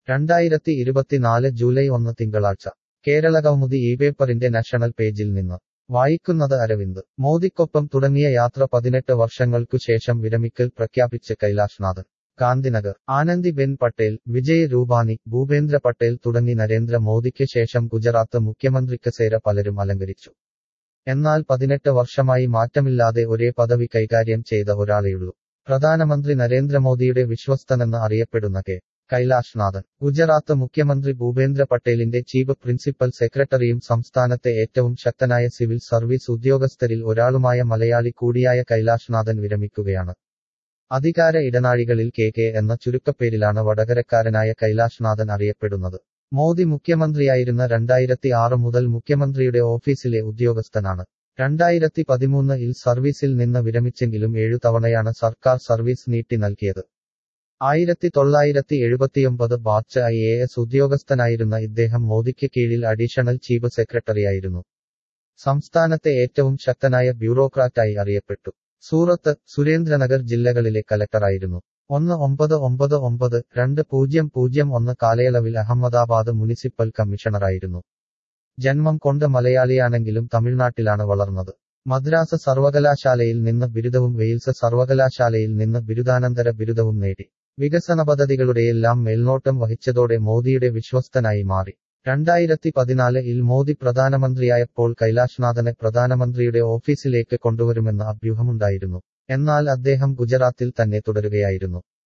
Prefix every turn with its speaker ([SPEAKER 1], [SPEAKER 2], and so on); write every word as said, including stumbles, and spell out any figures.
[SPEAKER 1] രണ്ടായിരത്തി ഇരുപത്തിനാല് ജൂലൈ ഒന്ന് തിങ്കളാഴ്ച കേരളകൗമുദി ഈ പേപ്പറിന്റെ നാഷണൽ പേജിൽ നിന്ന് വായിക്കുന്നത് അരവിന്ദ്. മോദിക്കൊപ്പം തുടങ്ങിയ യാത്ര പതിനെട്ട് വർഷങ്ങൾക്കു ശേഷം വിരമിക്കൽ പ്രഖ്യാപിച്ച് കൈലാഷ്നാഥൻ. ഗാന്ധിനഗർ. ആനന്ദിബെൻ പട്ടേൽ, വിജയ് രൂപാനി, ഭൂപേന്ദ്ര പട്ടേൽ തുടങ്ങി നരേന്ദ്ര മോദിക്ക് ശേഷം ഗുജറാത്ത് മുഖ്യമന്ത്രിക്കസേര പലരും അലങ്കരിച്ചു. എന്നാൽ പതിനെട്ട് വർഷമായി മാറ്റമില്ലാതെ ഒരേ പദവി കൈകാര്യം ചെയ്ത ഒരാളേയുള്ളൂ. പ്രധാനമന്ത്രി നരേന്ദ്രമോദിയുടെ വിശ്വസ്തനെന്ന് അറിയപ്പെടുന്ന കെ കൈലാഷ്നാഥൻ. ഗുജറാത്ത് മുഖ്യമന്ത്രി ഭൂപേന്ദ്ര പട്ടേലിന്റെ ചീഫ് പ്രിൻസിപ്പൽ സെക്രട്ടറിയും സംസ്ഥാനത്തെ ഏറ്റവും ശക്തനായ സിവിൽ സർവീസ് ഉദ്യോഗസ്ഥരിൽ ഒരാളുമായ മലയാളി കൂടിയായ കൈലാഷ്നാഥൻ വിരമിക്കുകയാണ്. അധികാര ഇടനാഴികളിൽ കെ കെ എന്ന ചുരുക്കപ്പേരിലാണ് വടകരക്കാരനായ കൈലാഷ്നാഥൻ അറിയപ്പെടുന്നത്. മോദി മുഖ്യമന്ത്രിയായിരുന്ന രണ്ടായിരത്തി ആറ് മുതൽ മുഖ്യമന്ത്രിയുടെ ഓഫീസിലെ ഉദ്യോഗസ്ഥനാണ്. രണ്ടായിരത്തി പതിമൂന്ന് ഇൽ സർവീസിൽ നിന്ന് വിരമിച്ചെങ്കിലും ഏഴു തവണയാണ് സർക്കാർ സർവീസ് നീട്ടി നൽകിയത്. ആയിരത്തി തൊള്ളായിരത്തി എഴുപത്തിയൊമ്പത് ബാച്ച് ഐ എ എസ് ഉദ്യോഗസ്ഥനായിരുന്ന ഇദ്ദേഹം മോദിക്ക് കീഴിൽ അഡീഷണൽ ചീഫ് സെക്രട്ടറിയായിരുന്നു. സംസ്ഥാനത്തെ ഏറ്റവും ശക്തനായ ബ്യൂറോക്രാറ്റായി അറിയപ്പെട്ടു. സൂറത്ത്, സുരേന്ദ്രനഗർ ജില്ലകളിലെ കലക്ടറായിരുന്നു. ഒന്ന് ഒമ്പത് ഒമ്പത് ഒമ്പത് രണ്ട് പൂജ്യം പൂജ്യം ഒന്ന് കാലയളവിൽ അഹമ്മദാബാദ് മുനിസിപ്പൽ കമ്മീഷണറായിരുന്നു. ജന്മം കൊണ്ട് മലയാളിയാണെങ്കിലും തമിഴ്നാട്ടിലാണ് വളർന്നത്. മദ്രാസ് സർവകലാശാലയിൽ നിന്ന് ബിരുദവും വെയിൽസ് സർവകലാശാലയിൽ നിന്ന് ബിരുദാനന്തര ബിരുദവും നേടി. വികസന പദ്ധതികളുടെയെല്ലാം മേൽനോട്ടം വഹിച്ചതോടെ മോദിയുടെ വിശ്വസ്തനായി മാറി. രണ്ടായിരത്തി പതിനാല് ഇൽ മോദി പ്രധാനമന്ത്രിയായപ്പോൾ കൈലാഷ്നാഥനെ പ്രധാനമന്ത്രിയുടെ ഓഫീസിലേക്ക് കൊണ്ടുവരുമെന്ന അഭ്യൂഹമുണ്ടായിരുന്നു. എന്നാൽ അദ്ദേഹം ഗുജറാത്തിൽ തന്നെ തുടരുകയായിരുന്നു.